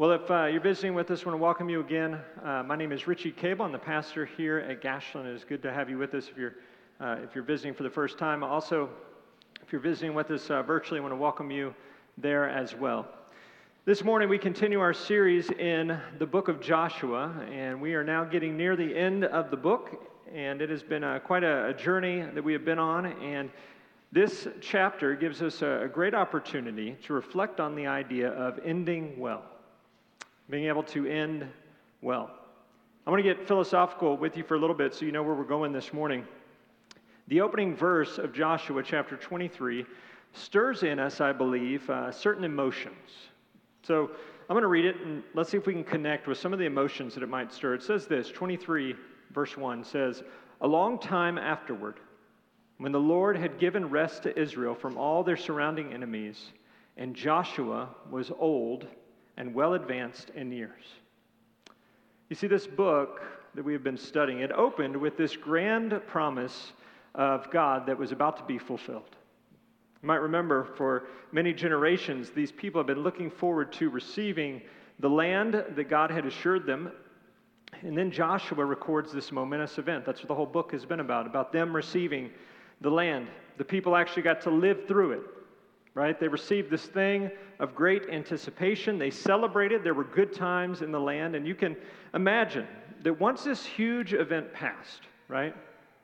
Well, if you're visiting with us, I want to welcome you again. My name is Richie Cable. I'm the pastor here at Gashland. It is good to have you with us if you're visiting for the first time. Also, if you're visiting with us virtually, I want to welcome you there as well. This morning, we continue our series in the book of Joshua, and we are now getting near the end of the book, and it has been quite a journey that we have been on, and this chapter gives us a great opportunity to reflect on the idea of ending well. Being able to end well. I want to get philosophical with you for a little bit so you know where we're going this morning. The opening verse of Joshua chapter 23 stirs in us, I believe, certain emotions. So I'm going to read it and let's see if we can connect with some of the emotions that it might stir. It says this, 23 verse 1 says, "A long time afterward, when the Lord had given rest to Israel from all their surrounding enemies, and Joshua was old and well advanced in years." You see, this book that we have been studying, it opened with this grand promise of God that was about to be fulfilled. You might remember for many generations, these people have been looking forward to receiving the land that God had assured them. And then Joshua records this momentous event. That's what the whole book has been about them receiving the land. The people actually got to live through it. Right? They received this thing of great anticipation. They celebrated. There were good times in the land. And you can imagine that once this huge event passed, right?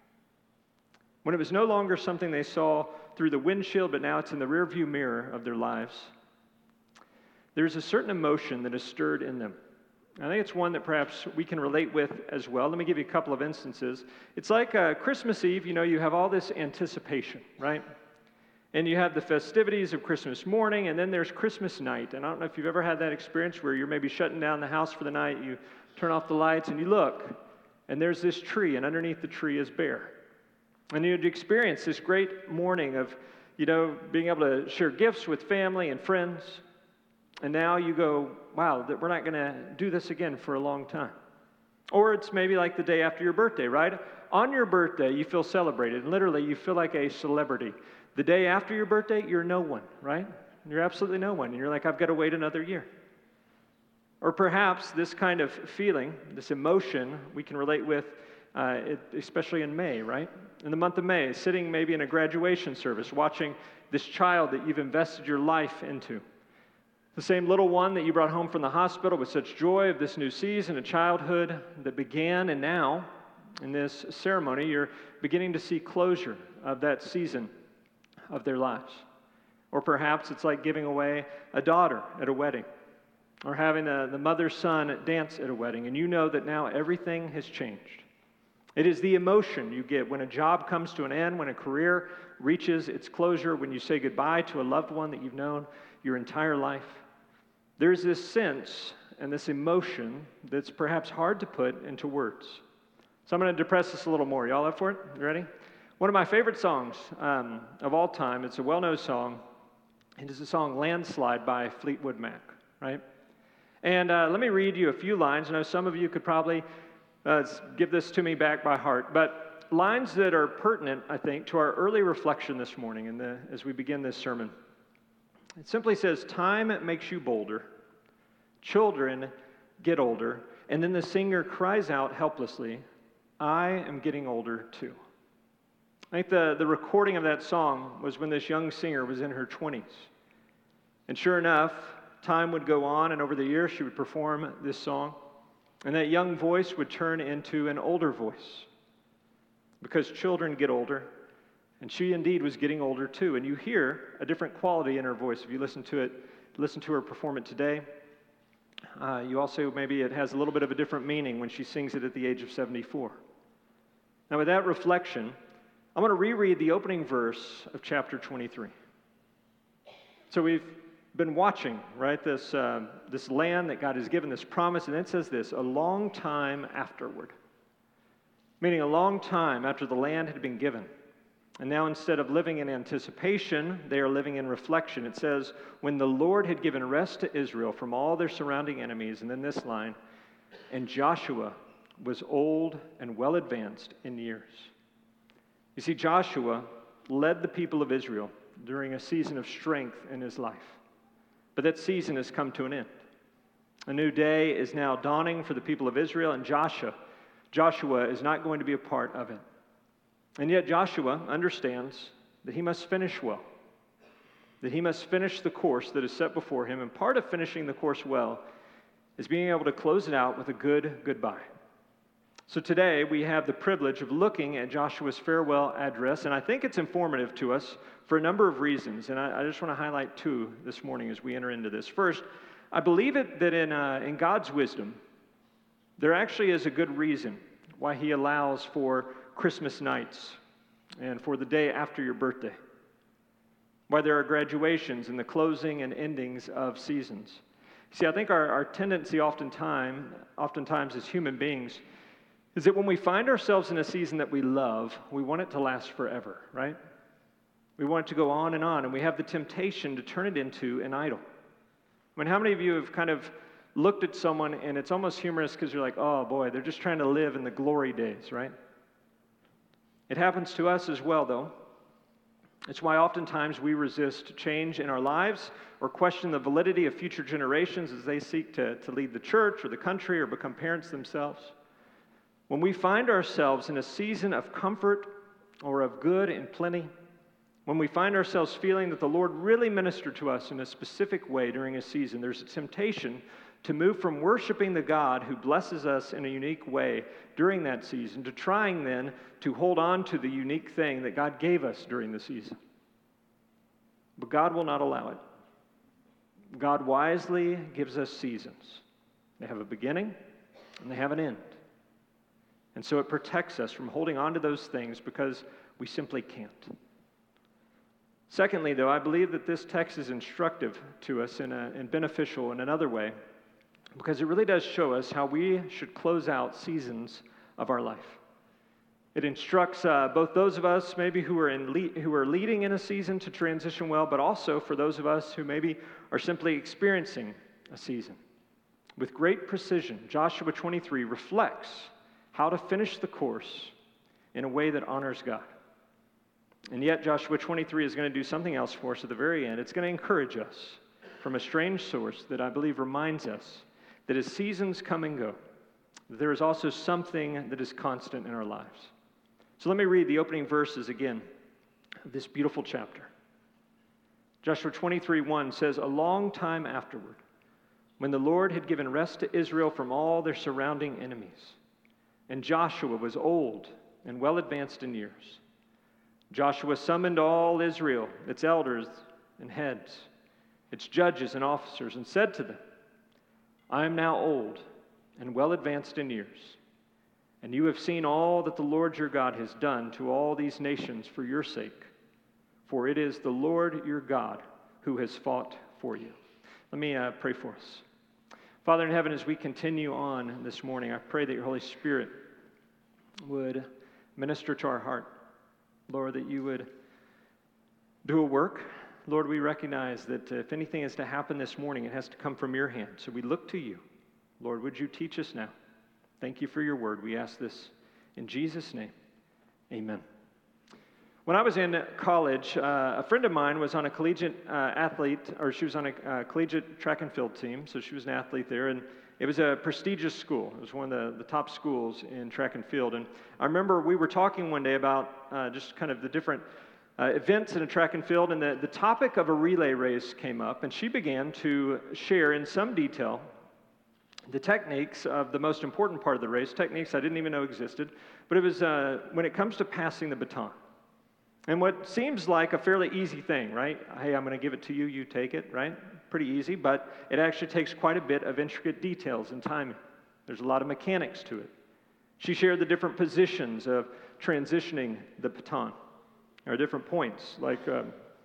When it was no longer something they saw through the windshield, but now it's in the rearview mirror of their lives, there's a certain emotion that is stirred in them. I think it's one that perhaps we can relate with as well. Let me give you a couple of instances. It's like Christmas Eve, you have all this anticipation, right? And you have the festivities of Christmas morning, and then there's Christmas night. And I don't know if you've ever had that experience where you're maybe shutting down the house for the night, you turn off the lights, and you look, and there's this tree, and underneath the tree is bare. And you'd experience this great morning of, being able to share gifts with family and friends. And now you go, wow, that we're not going to do this again for a long time. Or it's maybe like the day after your birthday, right? On your birthday, you feel celebrated. And literally, you feel like a celebrity. The day after your birthday, you're no one, right? You're absolutely no one. And you're like, I've got to wait another year. Or perhaps this kind of feeling, this emotion, we can relate with, especially in May, right? In the month of May, sitting maybe in a graduation service, watching this child that you've invested your life into. The same little one that you brought home from the hospital with such joy of this new season of childhood that began, and now, in this ceremony, you're beginning to see closure of that season of their lives. Or perhaps it's like giving away a daughter at a wedding, or having the mother-son dance at a wedding, and you know that now everything has changed. It is the emotion you get when a job comes to an end, when a career reaches its closure, when you say goodbye to a loved one that you've known your entire life. There's this sense and this emotion that's perhaps hard to put into words. So I'm going to depress this a little more. Y'all up for it? You ready? One of my favorite songs of all time, it's a well-known song. It is the song Landslide by Fleetwood Mac, right? And let me read you a few lines. I know some of you could probably give this to me back by heart, but lines that are pertinent, I think, to our early reflection this morning as we begin this sermon. It simply says, "Time makes you bolder, children get older," and then the singer cries out helplessly, "I am getting older too." I think the recording of that song was when this young singer was in her 20s. And sure enough, time would go on, and over the years she would perform this song. And that young voice would turn into an older voice. Because children get older, and she indeed was getting older too. And you hear a different quality in her voice. If you listen to her perform it today, you also, maybe it has a little bit of a different meaning when she sings it at the age of 74. Now with that reflection, I'm going to reread the opening verse of chapter 23. So we've been watching, right, this land that God has given, this promise, and it says this, "A long time afterward." Meaning a long time after the land had been given. And now instead of living in anticipation, they are living in reflection. It says, "When the Lord had given rest to Israel from all their surrounding enemies," and then this line, "and Joshua was old and well advanced in years." You see, Joshua led the people of Israel during a season of strength in his life. But that season has come to an end. A new day is now dawning for the people of Israel, and Joshua is not going to be a part of it. And yet Joshua understands that he must finish well, that he must finish the course that is set before him. And part of finishing the course well is being able to close it out with a good goodbye. So today we have the privilege of looking at Joshua's farewell address, and I think it's informative to us for a number of reasons. And I just want to highlight two this morning as we enter into this. First, I believe that in God's wisdom, there actually is a good reason why he allows for Christmas nights and for the day after your birthday, why there are graduations and the closing and endings of seasons. See, I think our tendency oftentimes as human beings is that when we find ourselves in a season that we love, we want it to last forever, right? We want it to go on, and we have the temptation to turn it into an idol. I mean, how many of you have kind of looked at someone and it's almost humorous because you're like, oh boy, they're just trying to live in the glory days, right? It happens to us as well, though. It's why oftentimes we resist change in our lives or question the validity of future generations as they seek to lead the church or the country or become parents themselves. When we find ourselves in a season of comfort or of good and plenty, when we find ourselves feeling that the Lord really ministered to us in a specific way during a season, there's a temptation to move from worshiping the God who blesses us in a unique way during that season to trying then to hold on to the unique thing that God gave us during the season. But God will not allow it. God wisely gives us seasons. They have a beginning and they have an end. And so it protects us from holding on to those things because we simply can't. Secondly, though, I believe that this text is instructive to us and beneficial in another way because it really does show us how we should close out seasons of our life. It instructs both those of us maybe who are leading in a season to transition well, but also for those of us who maybe are simply experiencing a season. With great precision, Joshua 23 reflects how to finish the course in a way that honors God. And yet Joshua 23 is going to do something else for us at the very end. It's going to encourage us from a strange source that I believe reminds us that as seasons come and go, there is also something that is constant in our lives. So let me read the opening verses again of this beautiful chapter. Joshua 23:1 says, "A long time afterward, when the Lord had given rest to Israel from all their surrounding enemies, and Joshua was old and well advanced in years, Joshua summoned all Israel, its elders and heads, its judges and officers, and said to them, I am now old and well advanced in years, and you have seen all that the Lord your God has done to all these nations for your sake, for it is the Lord your God who has fought for you." Let me pray for us. Father in heaven, as we continue on this morning, I pray that your Holy Spirit would minister to our heart. Lord, that you would do a work. Lord, we recognize that if anything is to happen this morning, it has to come from your hand. So we look to you. Lord, would you teach us now? Thank you for your word. We ask this in Jesus' name. Amen. When I was in college, a friend of mine was on a collegiate she was on a collegiate track and field team, so she was an athlete there, and it was a prestigious school. It was one of the top schools in track and field, and I remember we were talking one day about just kind of the different events in a track and field, and the topic of a relay race came up, and she began to share in some detail the techniques of the most important part of the race, techniques I didn't even know existed, but it was when it comes to passing the baton. And what seems like a fairly easy thing, right? Hey, I'm going to give it to you, you take it, right? Pretty easy, but it actually takes quite a bit of intricate details and timing. There's a lot of mechanics to it. She shared the different positions of transitioning the baton. There are different points, like the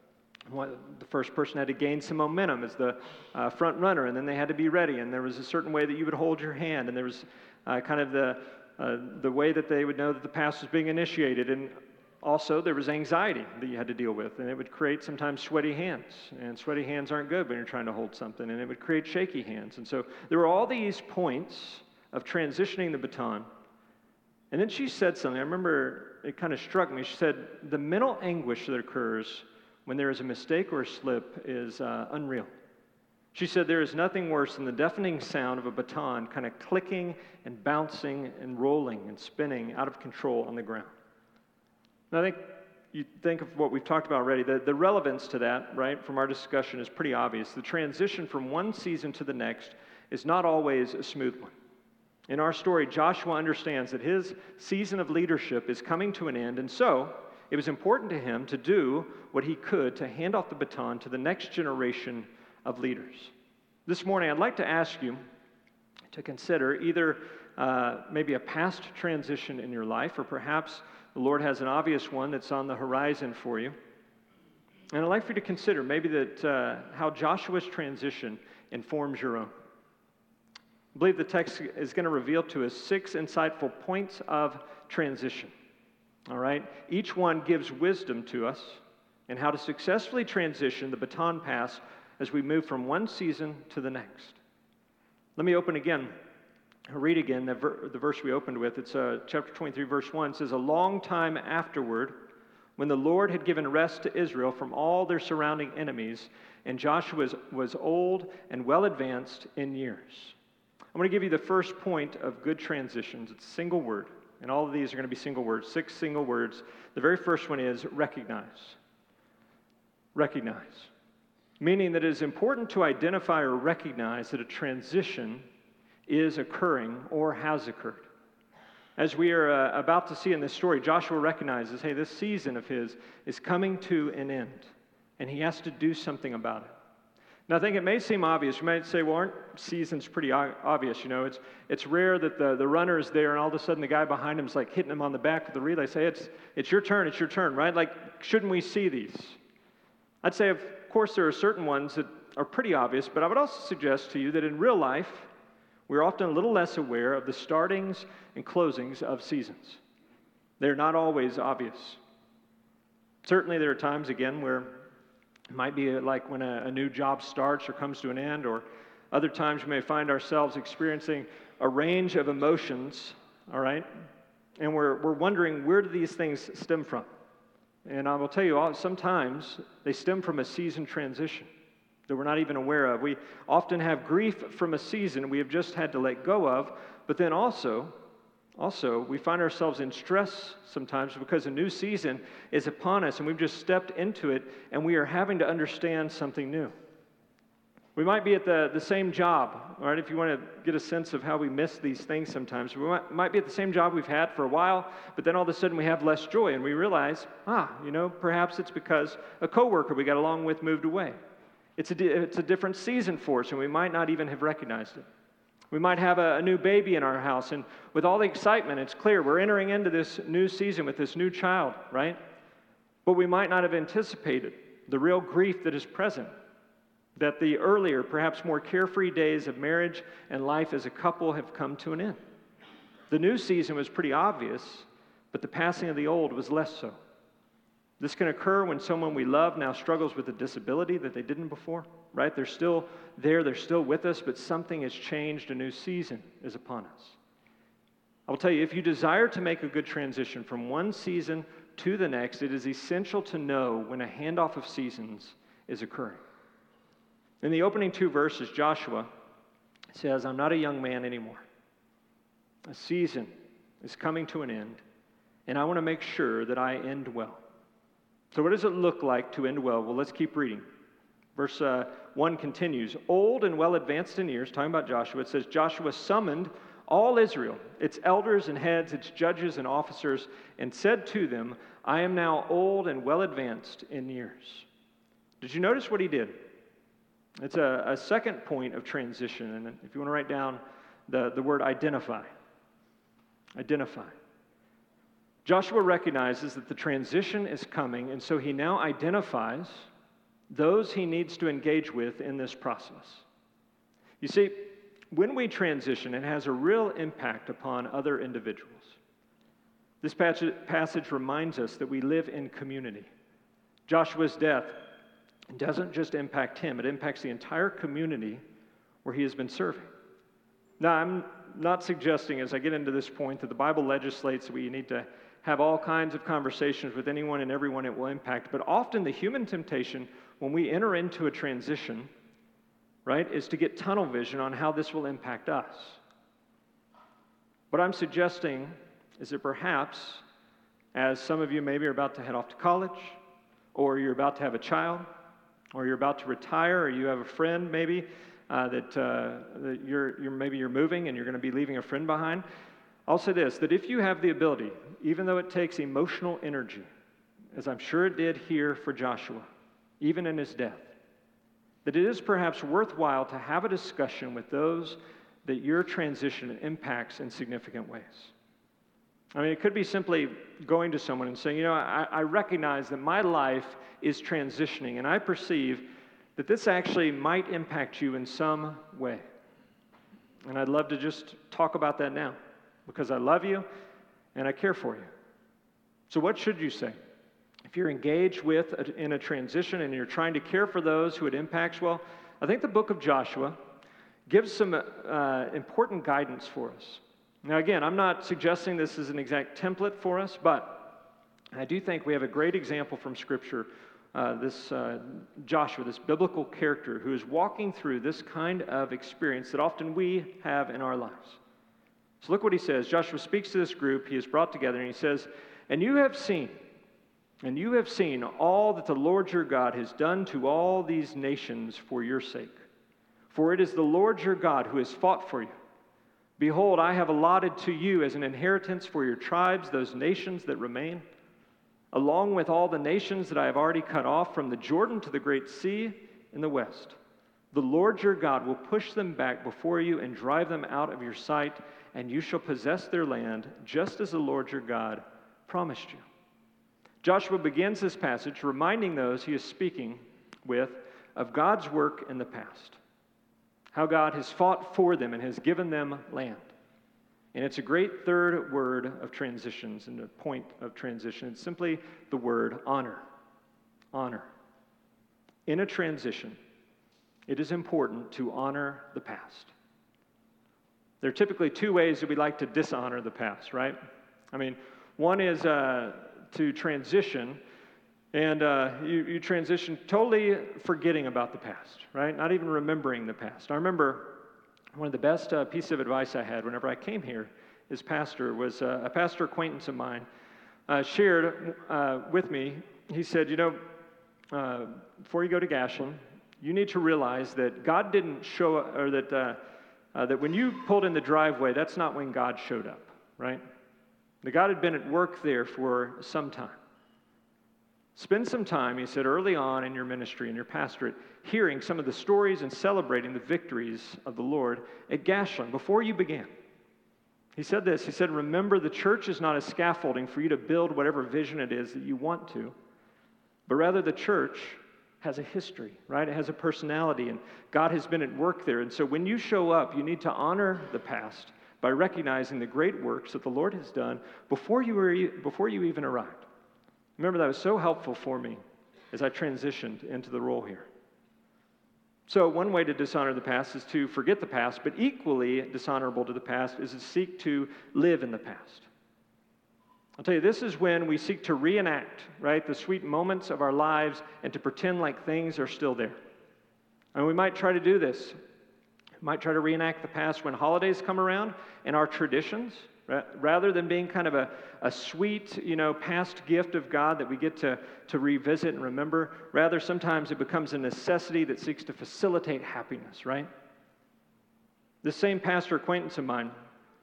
first person had to gain some momentum as the front runner, and then they had to be ready, and there was a certain way that you would hold your hand, and there was kind of the way that they would know that the pass was being initiated, and also, there was anxiety that you had to deal with, and it would create sometimes sweaty hands, and sweaty hands aren't good when you're trying to hold something, and it would create shaky hands. And so there were all these points of transitioning the baton, and then she said something. I remember it kind of struck me. She said, the mental anguish that occurs when there is a mistake or a slip is unreal. She said, there is nothing worse than the deafening sound of a baton kind of clicking and bouncing and rolling and spinning out of control on the ground. And I think you think of what we've talked about already, the relevance to that, right, from our discussion is pretty obvious. The transition from one season to the next is not always a smooth one. In our story, Joshua understands that his season of leadership is coming to an end, and so it was important to him to do what he could to hand off the baton to the next generation of leaders. This morning, I'd like to ask you to consider either maybe a past transition in your life, or perhaps the Lord has an obvious one that's on the horizon for you. And I'd like for you to consider maybe that how Joshua's transition informs your own. I believe the text is going to reveal to us 6 insightful points of transition. All right? Each one gives wisdom to us in how to successfully transition the baton pass as we move from one season to the next. Let me read again the verse we opened with. It's chapter 23, verse 1. It says, "A long time afterward, when the Lord had given rest to Israel from all their surrounding enemies, and Joshua was old and well advanced in years." I'm going to give you the first point of good transitions. It's a single word, and all of these are going to be single words, 6 single words. The very first one is recognize. Recognize. Meaning that it is important to identify or recognize that a transition is occurring or has occurred. As we are about to see in this story, Joshua recognizes, hey, this season of his is coming to an end, and he has to do something about it. Now, I think it may seem obvious. You might say, well, aren't seasons pretty obvious? You know, it's rare that the runner is there and all of a sudden the guy behind him is like hitting him on the back of the relay, say, it's your turn, right? Like, shouldn't we see these? I'd say, of course, there are certain ones that are pretty obvious, but I would also suggest to you that in real life, we're often a little less aware of the startings and closings of seasons. They're not always obvious. Certainly, there are times, again, where it might be like when a new job starts or comes to an end, or other times we may find ourselves experiencing a range of emotions, all right? And we're wondering, where do these things stem from? And I will tell you, sometimes they stem from a season transition that we're not even aware of. We often have grief from a season we have just had to let go of, but then also we find ourselves in stress sometimes because a new season is upon us and we've just stepped into it and we are having to understand something new. We might be at the same job, all right, if you want to get a sense of how we miss these things sometimes. We might be at the same job we've had for a while, but then all of a sudden we have less joy and we realize, perhaps it's because a coworker we got along with moved away. It's a different season for us and we might not even have recognized it. We might have a new baby in our house, and with all the excitement, it's clear we're entering into this new season with this new child, right? But we might not have anticipated the real grief that is present, that the earlier, perhaps more carefree days of marriage and life as a couple have come to an end. The new season was pretty obvious, but the passing of the old was less so. This can occur when someone we love now struggles with a disability that they didn't before, right? They're still there, they're still with us, but something has changed. A new season is upon us. I will tell you, if you desire to make a good transition from one season to the next, it is essential to know when a handoff of seasons is occurring. In the opening 2 verses, Joshua says, I'm not a young man anymore. A season is coming to an end, and I want to make sure that I end well. So what does it look like to end well? Well, let's keep reading. Verse 1 continues, old and well advanced in years, talking about Joshua, it says, Joshua summoned all Israel, its elders and heads, its judges and officers, and said to them, I am now old and well advanced in years. Did you notice what he did? It's a second point of transition, and if you want to write down the word identify. Identify. Joshua recognizes that the transition is coming, and so he now identifies those he needs to engage with in this process. You see, when we transition, it has a real impact upon other individuals. This passage reminds us that we live in community. Joshua's death doesn't just impact him, it impacts the entire community where he has been serving. Now, I'm not suggesting as I get into this point that the Bible legislates that we need to have all kinds of conversations with anyone and everyone it will impact, but often the human temptation when we enter into a transition right, is to get tunnel vision on how this will impact us. What I'm suggesting is that perhaps, as some of you maybe are about to head off to college, or you're about to have a child, or you're about to retire, or you have a friend maybe that you're moving and you're going to be leaving a friend behind, I'll say this, that if you have the ability, even though it takes emotional energy, as I'm sure it did here for Joshua, even in his death, that it is perhaps worthwhile to have a discussion with those that your transition impacts in significant ways. I mean, it could be simply going to someone and saying, I recognize that my life is transitioning, and I perceive that this actually might impact you in some way. And I'd love to just talk about that now, because I love you and I care for you. So what should you say? If you're engaged in a transition and you're trying to care for those who it impacts, well, I think the book of Joshua gives some important guidance for us. Now, again, I'm not suggesting this is an exact template for us, but I do think we have a great example from Scripture, Joshua, this biblical character who is walking through this kind of experience that often we have in our lives. So look what he says. Joshua speaks to this group he has brought together, and he says, And you have seen all that the Lord your God has done to all these nations for your sake. For it is the Lord your God who has fought for you. Behold, I have allotted to you as an inheritance for your tribes those nations that remain, along with all the nations that I have already cut off from the Jordan to the great sea in the west. The Lord your God will push them back before you and drive them out of your sight, and you shall possess their land, just as the Lord your God promised you. Joshua begins this passage reminding those he is speaking with of God's work in the past, how God has fought for them and has given them land. And it's a great third word of transitions and a point of transition. It's simply the word honor. Honor. In a transition, it is important to honor the past. There are typically two ways that we like to dishonor the past, right? I mean, one is to transition, and you transition totally forgetting about the past, right? Not even remembering the past. I remember one of the best pieces of advice I had whenever I came here as pastor was a pastor acquaintance of mine shared with me. He said, before you go to Gashland, you need to realize that God didn't show up, or that when you pulled in the driveway, that's not when God showed up, right? That God had been at work there for some time. Spend some time, he said, early on in your ministry and your pastorate, hearing some of the stories and celebrating the victories of the Lord at Gashland before you began. He said this, he said, remember, the church is not a scaffolding for you to build whatever vision it is that you want to, but rather the church has a history, right? It has a personality, and God has been at work there. And so when you show up, you need to honor the past by recognizing the great works that the Lord has done before you even arrived. Remember, that was so helpful for me as I transitioned into the role here. So one way to dishonor the past is to forget the past, but equally dishonorable to the past is to seek to live in the past. I'll tell you, this is when we seek to reenact, right, the sweet moments of our lives and to pretend like things are still there. And we might try to do this. We might try to reenact the past when holidays come around and our traditions, rather than being kind of a sweet, past gift of God that we get to revisit and remember. Rather, sometimes it becomes a necessity that seeks to facilitate happiness, right? This same pastor acquaintance of mine,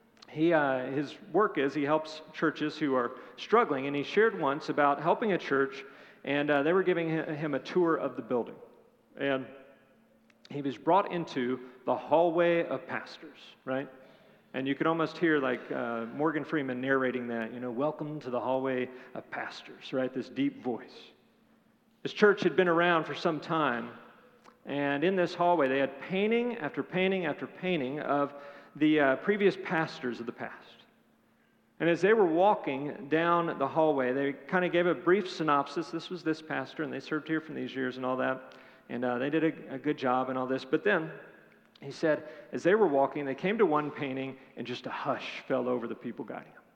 his work is he helps churches who are struggling, and he shared once about helping a church, and they were giving him a tour of the building. And he was brought into the hallway of pastors, right? And you could almost hear like Morgan Freeman narrating that, welcome to the hallway of pastors, right? This deep voice. This church had been around for some time, and in this hallway they had painting after painting after painting of the previous pastors of the past. And as they were walking down the hallway, they kind of gave a brief synopsis. This was this pastor, and they served here from these years and all that. And they did a good job and all this. But then, he said, as they were walking, they came to one painting, and just a hush fell over the people guiding him.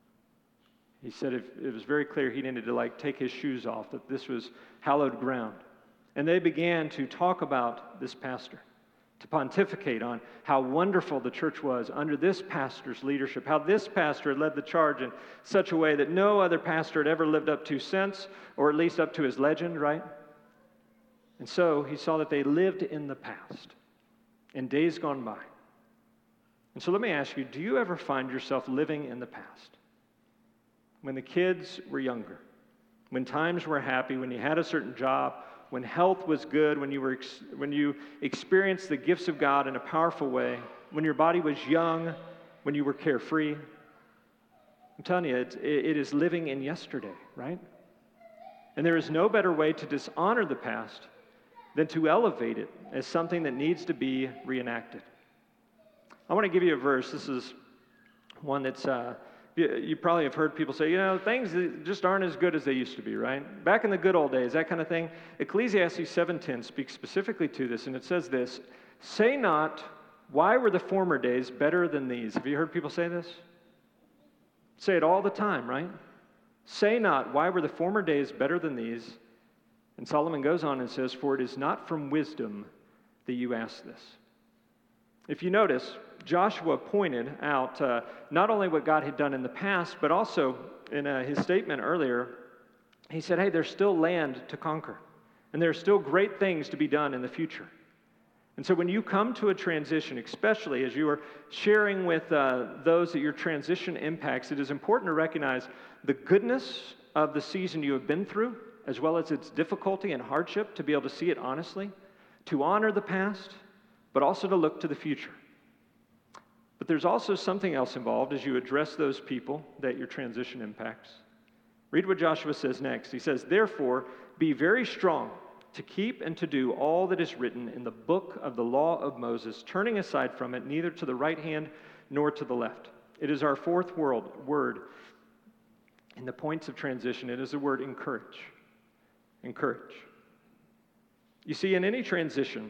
He said it was very clear he needed to take his shoes off, that this was hallowed ground. And they began to talk about this pastor. to pontificate on how wonderful the church was under this pastor's leadership, how this pastor had led the charge in such a way that no other pastor had ever lived up to since, or at least up to his legend, right? And so he saw that they lived in the past, in days gone by. And so let me ask you, do you ever find yourself living in the past? When the kids were younger, when times were happy, when you had a certain job, when health was good, when you experienced the gifts of God in a powerful way, when your body was young, when you were carefree. I'm telling you, it is living in yesterday, right? And there is no better way to dishonor the past than to elevate it as something that needs to be reenacted. I want to give you a verse. This is one that's, you probably have heard people say, things just aren't as good as they used to be, right? Back in the good old days, that kind of thing. Ecclesiastes 7:10 speaks specifically to this, and it says this, "Say not, why were the former days better than these?" Have you heard people say this? Say it all the time, right? "Say not, why were the former days better than these?" And Solomon goes on and says, "For it is not from wisdom that you ask this." If you notice, Joshua pointed out not only what God had done in the past, but also in his statement earlier, he said, hey, there's still land to conquer, and there are still great things to be done in the future. And so when you come to a transition, especially as you are sharing with those that your transition impacts, it is important to recognize the goodness of the season you have been through, as well as its difficulty and hardship, to be able to see it honestly, to honor the past, but also to look to the future. But there's also something else involved as you address those people that your transition impacts. Read what Joshua says next. He says, "Therefore, be very strong to keep and to do all that is written in the book of the law of Moses, turning aside from it neither to the right hand nor to the left." It is our fourth word in the points of transition. It is the word encourage. Encourage. You see, in any transition,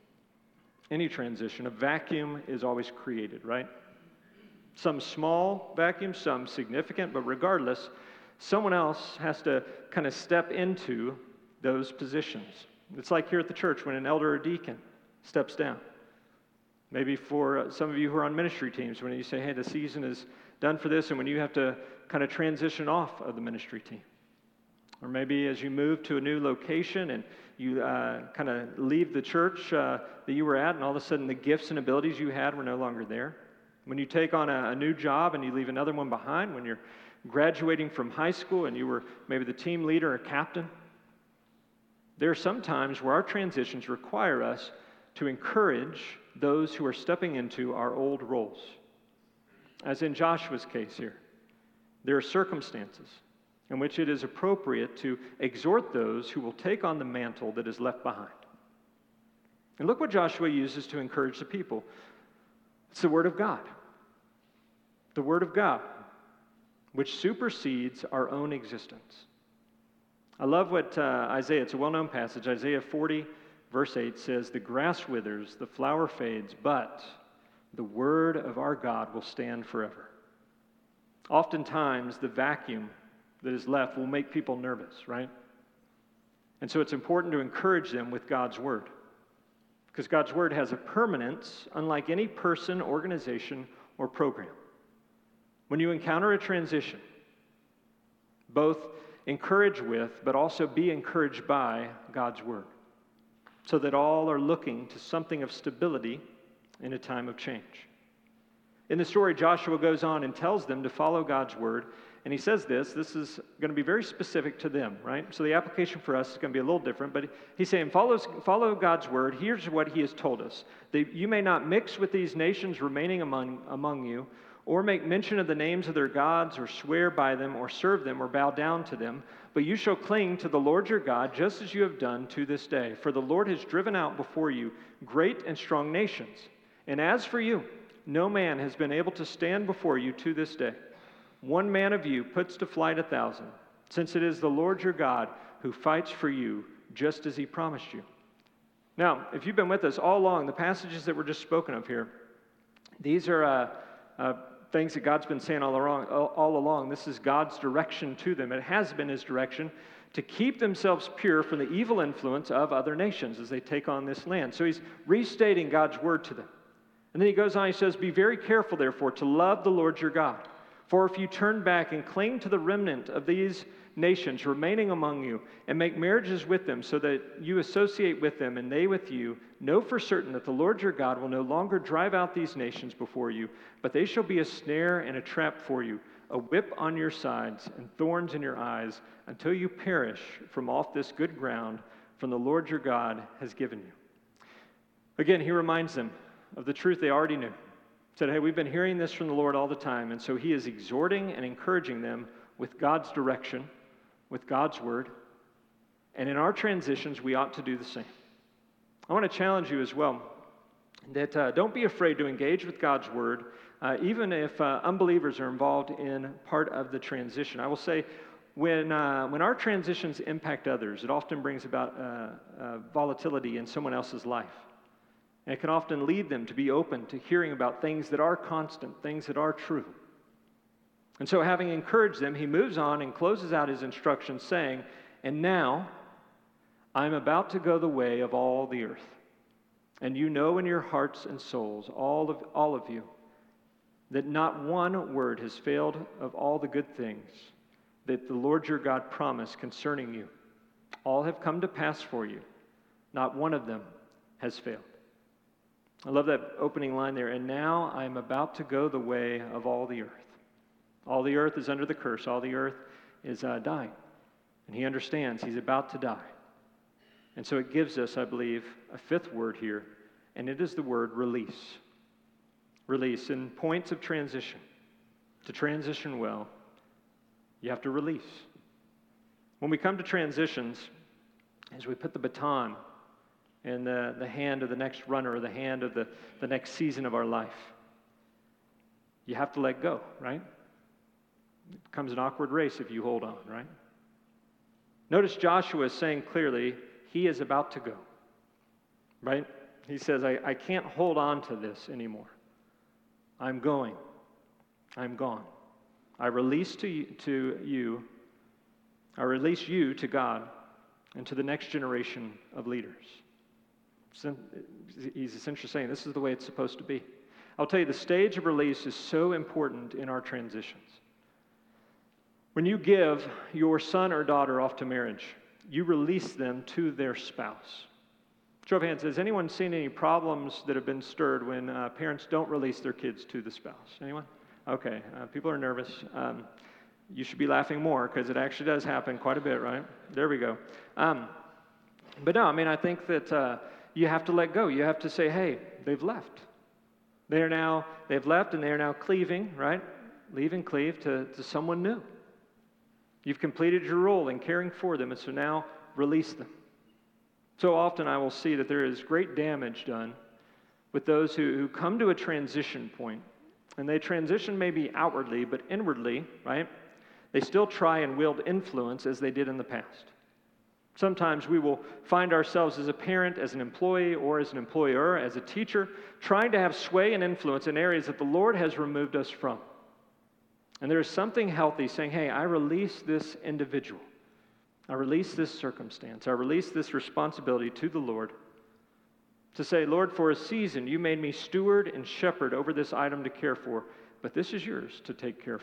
a vacuum is always created, right? Some small vacuum, some significant, but regardless, someone else has to kind of step into those positions. It's like here at the church when an elder or deacon steps down. Maybe for some of you who are on ministry teams, when you say, hey, the season is done for this, and when you have to kind of transition off of the ministry team. Or maybe as you move to a new location and you kind of leave the church that you were at, and all of a sudden the gifts and abilities you had were no longer there. When you take on a new job and you leave another one behind, when you're graduating from high school and you were maybe the team leader or captain. There are some times where our transitions require us to encourage those who are stepping into our old roles. As in Joshua's case here, there are circumstances in which it is appropriate to exhort those who will take on the mantle that is left behind. And look what Joshua uses to encourage the people. It's the Word of God. The Word of God, which supersedes our own existence. I love what Isaiah, it's a well-known passage, Isaiah 40, verse 8 says, "The grass withers, the flower fades, but the word of our God will stand forever." Oftentimes, the vacuum that is left will make people nervous, right? And so it's important to encourage them with God's word. Because God's word has a permanence unlike any person, organization, or program. When you encounter a transition, both encourage with, but also be encouraged by God's word, so that all are looking to something of stability in a time of change. In the story, Joshua goes on and tells them to follow God's word, and he says this is going to be very specific to them, right? So the application for us is going to be a little different, but he's saying, follow God's word. Here's what he has told us. That you may not mix with these nations remaining among you, or make mention of the names of their gods, or swear by them, or serve them, or bow down to them. But you shall cling to the Lord your God, just as you have done to this day. For the Lord has driven out before you great and strong nations. And as for you, no man has been able to stand before you to this day. One man of you puts to flight 1,000, since it is the Lord your God who fights for you, just as he promised you. Now, if you've been with us all along, the passages that were just spoken of here, these are things that God's been saying all along. This is God's direction to them. It has been his direction to keep themselves pure from the evil influence of other nations as they take on this land. So he's restating God's word to them. And then he goes on, he says, be very careful, therefore, to love the Lord your God. For if you turn back and cling to the remnant of these nations remaining among you, and make marriages with them so that you associate with them and they with you, know for certain that the Lord your God will no longer drive out these nations before you, but they shall be a snare and a trap for you, a whip on your sides and thorns in your eyes, until you perish from off this good ground from the Lord your God has given you. Again, he reminds them of the truth they already knew. Said, hey, we've been hearing this from the Lord all the time, and so he is exhorting and encouraging them with God's direction, with God's word, and in our transitions, we ought to do the same. I want to challenge you as well that don't be afraid to engage with God's word, even if unbelievers are involved in part of the transition. I will say, when our transitions impact others, it often brings about volatility in someone else's life. And it can often lead them to be open to hearing about things that are constant, things that are true. And so having encouraged them, he moves on and closes out his instructions saying, and now I'm about to go the way of all the earth. And you know in your hearts and souls, all of you, that not one word has failed of all the good things that the Lord your God promised concerning you. All have come to pass for you. Not one of them has failed. I love that opening line there. And now I am about to go the way of all the earth. All the earth is under the curse. All the earth is dying. And he understands he's about to die. And so it gives us, I believe, a fifth word here, and it is the word release. Release. In points of transition, to transition well, you have to release. When we come to transitions, as we put the baton in the hand of the next runner or the hand of the next season of our life, you have to let go, right? It becomes an awkward race if you hold on, right? Notice Joshua is saying clearly he is about to go, right? He says, I can't hold on to this anymore. I'm going. I'm gone. I release you. I release you to God and to the next generation of leaders. He's essentially saying this is the way it's supposed to be. I'll tell you, the stage of release is so important in our transitions. When you give your son or daughter off to marriage, you release them to their spouse. Show of hands, has anyone seen any problems that have been stirred when parents don't release their kids to the spouse? Anyone? Okay, people are nervous. You should be laughing more because it actually does happen quite a bit, right? There we go. But no, I mean, I think that you have to let go. You have to say, hey, they've left. They've left and they are now cleaving, right? Leave and cleave to someone new. You've completed your role in caring for them, and so now release them. So often I will see that there is great damage done with those who come to a transition point, and they transition maybe outwardly, but inwardly, right? They still try and wield influence as they did in the past. Sometimes we will find ourselves as a parent, as an employee, or as an employer, as a teacher, trying to have sway and influence in areas that the Lord has removed us from. And there is something healthy saying, hey, I release this individual. I release this circumstance. I release this responsibility to the Lord to say, Lord, for a season you made me steward and shepherd over this item to care for, but this is yours to take care of.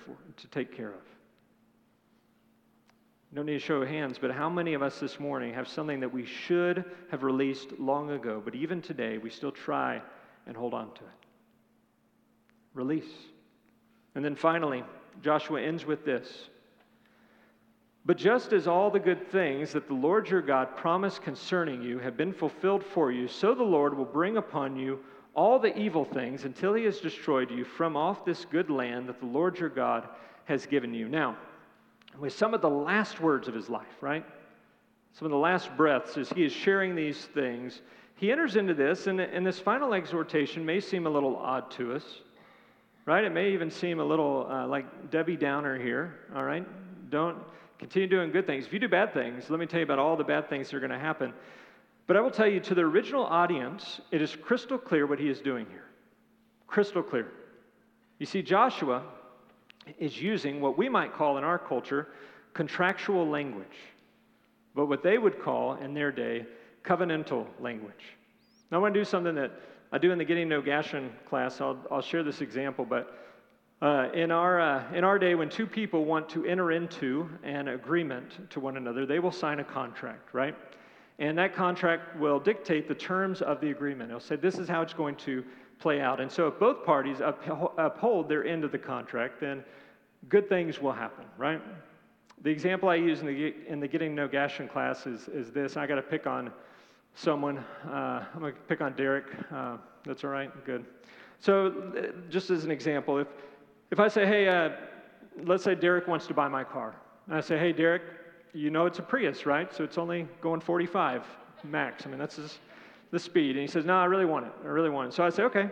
No need to show of hands, but how many of us this morning have something that we should have released long ago, but even today we still try and hold on to it? Release. And then finally, Joshua ends with this. But just as all the good things that the Lord your God promised concerning you have been fulfilled for you, so the Lord will bring upon you all the evil things until he has destroyed you from off this good land that the Lord your God has given you. Now, with some of the last words of his life, right? Some of the last breaths as he is sharing these things, he enters into this, and this final exhortation may seem a little odd to us, right? It may even seem a little like Debbie Downer here, all right? Don't continue doing good things. If you do bad things, let me tell you about all the bad things that are going to happen. But I will tell you, to the original audience, it is crystal clear what he is doing here. Crystal clear. You see, Joshua is using what we might call in our culture contractual language. but what they would call in their day covenantal language. Now I want to do something that I do in the Getting to Know Gashland class. I'll share this example, but in our day, when two people want to enter into an agreement to one another, they will sign a contract, right? And that contract will dictate the terms of the agreement. It'll say this is how it's going to play out. And so if both parties uphold their end of the contract, then good things will happen, right? The example I use in the Getting to Know Gashland class is this. I got to pick on someone. I'm going to pick on Derek. That's all right? Good. So just as an example, if I say, hey, let's say Derek wants to buy my car. And I say, hey, Derek, you know it's a Prius, right? So it's only going 45 max. I mean, that's the speed. And he says, no, I really want it. So I say, okay,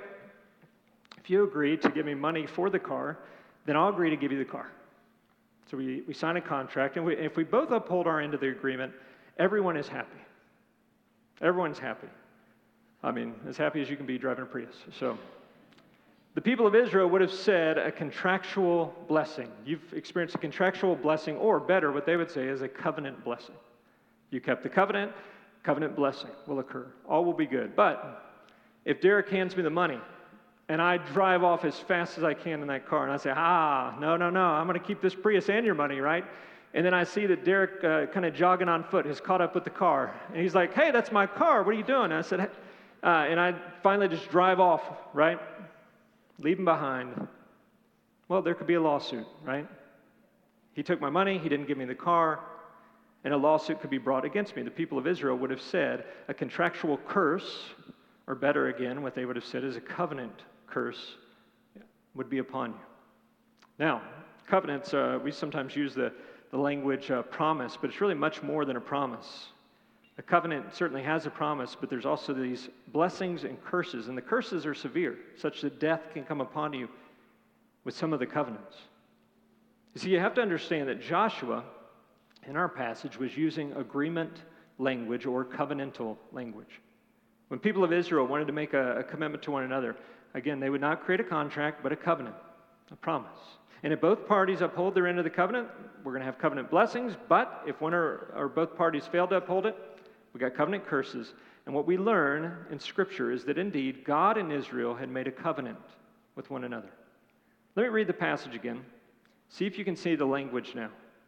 if you agree to give me money for the car, then I'll agree to give you the car. So we sign a contract, and if we both uphold our end of the agreement, everyone is happy. Everyone's happy. I mean, as happy as you can be driving a Prius. So the people of Israel would have said a contractual blessing. You've experienced a contractual blessing, or better, what they would say is a covenant blessing. You kept the covenant blessing will occur. All will be good. But if Derek hands me the money, and I drive off as fast as I can in that car, and I say, no, I'm going to keep this Prius and your money, right? And then I see that Derek, kind of jogging on foot, has caught up with the car. And he's like, hey, that's my car. What are you doing? And I said, and I finally just drive off, right? Leave him behind. Well, there could be a lawsuit, right? He took my money, he didn't give me the car, and a lawsuit could be brought against me. The people of Israel would have said a contractual curse, or better again, what they would have said is a covenant curse would be upon you. Now, covenants, we sometimes use the language promise, but it's really much more than a promise. A covenant certainly has a promise, but there's also these blessings and curses, and the curses are severe, such that death can come upon you with some of the covenants. You see, you have to understand that Joshua, in our passage, was using agreement language or covenantal language. When people of Israel wanted to make a commitment to one another, again, they would not create a contract, but a covenant, a promise. And if both parties uphold their end of the covenant, we're going to have covenant blessings, but if one or both parties fail to uphold it, we got covenant curses. And what we learn in Scripture is that indeed God and Israel had made a covenant with one another. Let me read the passage again. See if you can see the language now.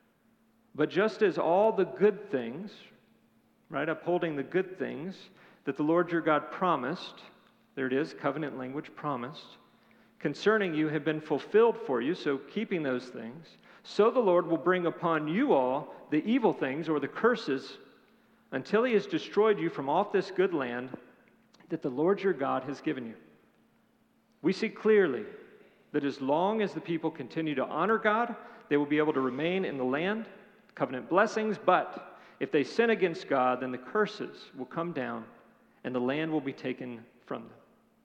But just as all the good things, right, upholding the good things that the Lord your God promised, there it is, covenant language, promised, concerning you have been fulfilled for you, so keeping those things, so the Lord will bring upon you all the evil things or the curses until he has destroyed you from off this good land that the Lord your God has given you. We see clearly that as long as the people continue to honor God, they will be able to remain in the land, covenant blessings, but if they sin against God, then the curses will come down and the land will be taken from them.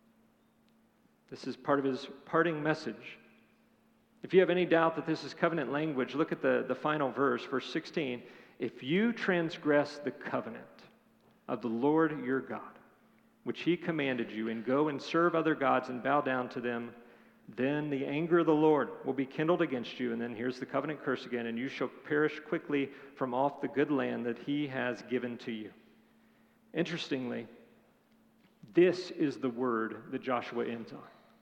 This is part of his parting message. If you have any doubt that this is covenant language, look at the final verse, verse 16. If you transgress the covenant of the Lord your God, which he commanded you, and go and serve other gods and bow down to them, then the anger of the Lord will be kindled against you. And then here's the covenant curse again, and you shall perish quickly from off the good land that he has given to you. Interestingly, this is the word that Joshua ends on.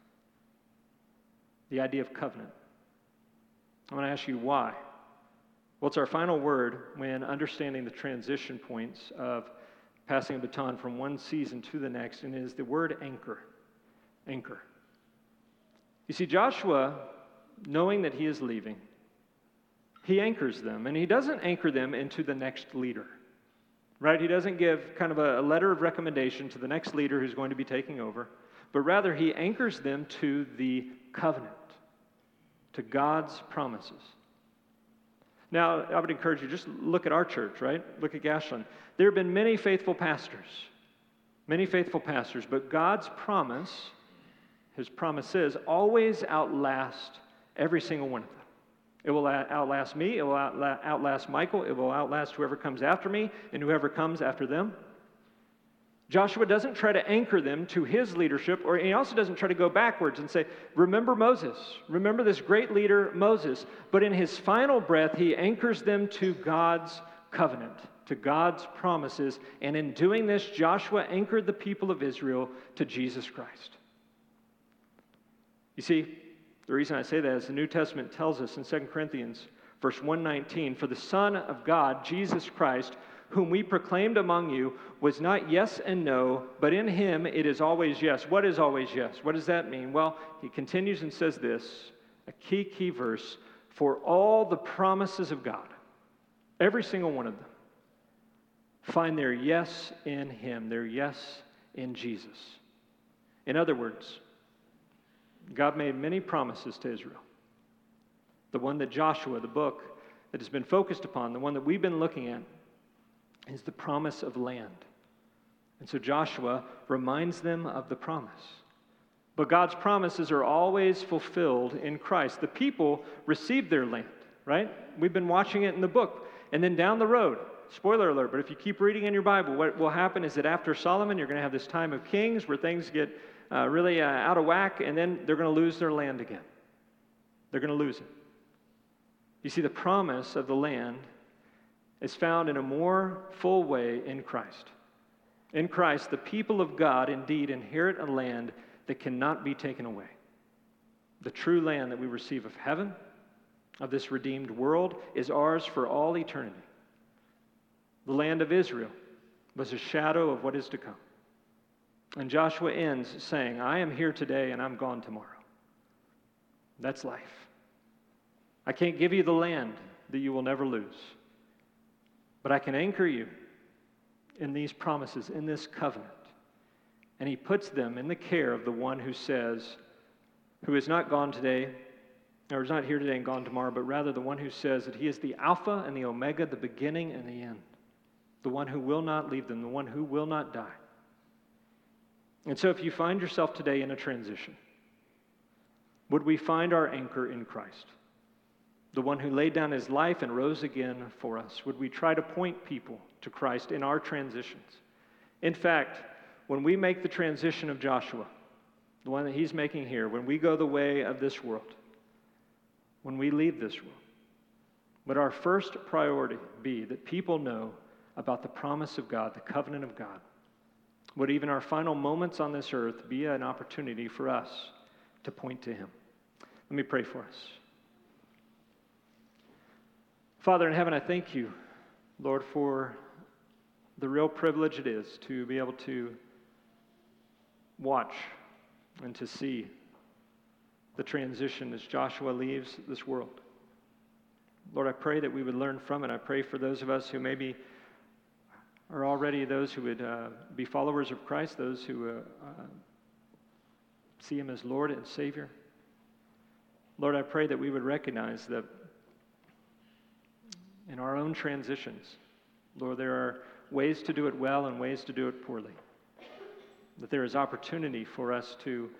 The idea of covenant. I'm going to ask you why. Well, it's our final word when understanding the transition points of passing a baton from one season to the next, and it is the word anchor. Anchor. You see, Joshua, knowing that he is leaving, he anchors them, and he doesn't anchor them into the next leader, right? He doesn't give kind of a letter of recommendation to the next leader who's going to be taking over, but rather he anchors them to the covenant, to God's promises. Now, I would encourage you, just look at our church, right? Look at Gashland. There have been many faithful pastors, but God's promise, his promises, always outlast every single one of them. It will outlast me, it will outlast Michael, it will outlast whoever comes after me and whoever comes after them. Joshua doesn't try to anchor them to his leadership, or he also doesn't try to go backwards and say, remember Moses, remember this great leader, Moses. But in his final breath, he anchors them to God's covenant, to God's promises, and in doing this, Joshua anchored the people of Israel to Jesus Christ. You see, the reason I say that is the New Testament tells us in 2 Corinthians, verse 119, "For the Son of God, Jesus Christ, whom we proclaimed among you, was not yes and no, but in him it is always yes." What is always yes? What does that mean? Well, he continues and says this, a key verse, "For all the promises of God, every single one of them, find their yes in him, their yes in Jesus." In other words, God made many promises to Israel. The one that Joshua, the book that has been focused upon, the one that we've been looking at, is the promise of land. And so Joshua reminds them of the promise. But God's promises are always fulfilled in Christ. The people received their land, right? We've been watching it in the book. And then down the road, spoiler alert, but if you keep reading in your Bible, what will happen is that after Solomon, you're going to have this time of kings where things get really out of whack, and then they're going to lose their land again. They're going to lose it. You see, the promise of the land is found in a more full way in Christ. In Christ, the people of God indeed inherit a land that cannot be taken away. The true land that we receive of heaven, of this redeemed world, is ours for all eternity. The land of Israel was a shadow of what is to come. And Joshua ends saying, "I am here today and I'm gone tomorrow." That's life. I can't give you the land that you will never lose, but I can anchor you in these promises, in this covenant. And he puts them in the care of the one who says, who is not gone today, or is not here today and gone tomorrow, but rather the one who says that he is the Alpha and the Omega, the beginning and the end, the one who will not leave them, the one who will not die. And so if you find yourself today in a transition, would we find our anchor in Christ, the one who laid down his life and rose again for us? Would we try to point people to Christ in our transitions? In fact, when we make the transition of Joshua, the one that he's making here, when we go the way of this world, when we leave this world, would our first priority be that people know about the promise of God, the covenant of God? Would even our final moments on this earth be an opportunity for us to point to him? Let me pray for us. Father in heaven, I thank you, Lord, for the real privilege it is to be able to watch and to see the transition as Joshua leaves this world. Lord, I pray that we would learn from it. I pray for those of us who maybe are already those who would be followers of Christ, those who see him as Lord and Savior. Lord, I pray that we would recognize that in our own transitions, Lord, there are ways to do it well and ways to do it poorly. That there is opportunity for us to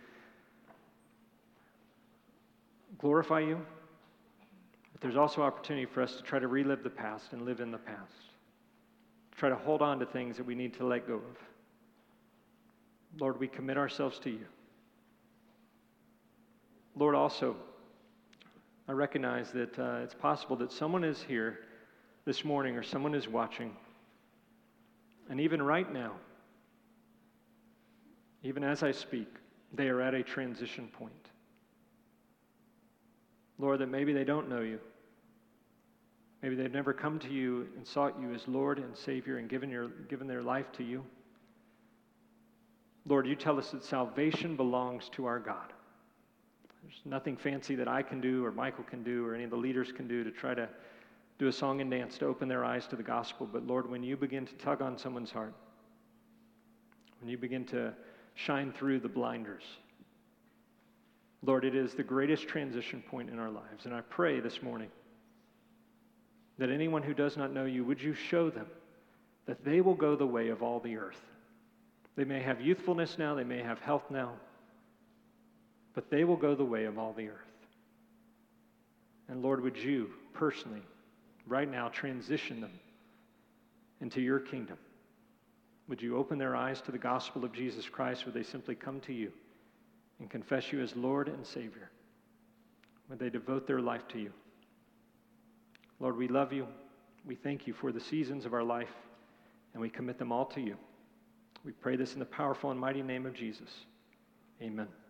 glorify you, but there's also opportunity for us to try to relive the past and live in the past. Try to hold on to things that we need to let go of. Lord, we commit ourselves to you. Lord, also, I recognize that it's possible that someone is here this morning or someone is watching, and even right now, even as I speak, they are at a transition point. Lord, that maybe they don't know you. Maybe they've never come to you and sought you as Lord and Savior and given their life to you. Lord, you tell us that salvation belongs to our God. There's nothing fancy that I can do or Michael can do or any of the leaders can do to try to do a song and dance to open their eyes to the gospel. But Lord, when you begin to tug on someone's heart, when you begin to shine through the blinders, Lord, it is the greatest transition point in our lives. And I pray this morning that anyone who does not know you, would you show them that they will go the way of all the earth. They may have youthfulness now, they may have health now, but they will go the way of all the earth. And Lord, would you personally, right now, transition them into your kingdom? Would you open their eyes to the gospel of Jesus Christ? Would they simply come to you and confess you as Lord and Savior? Would they devote their life to you? Lord, we love you. We thank you for the seasons of our life, and we commit them all to you. We pray this in the powerful and mighty name of Jesus. Amen.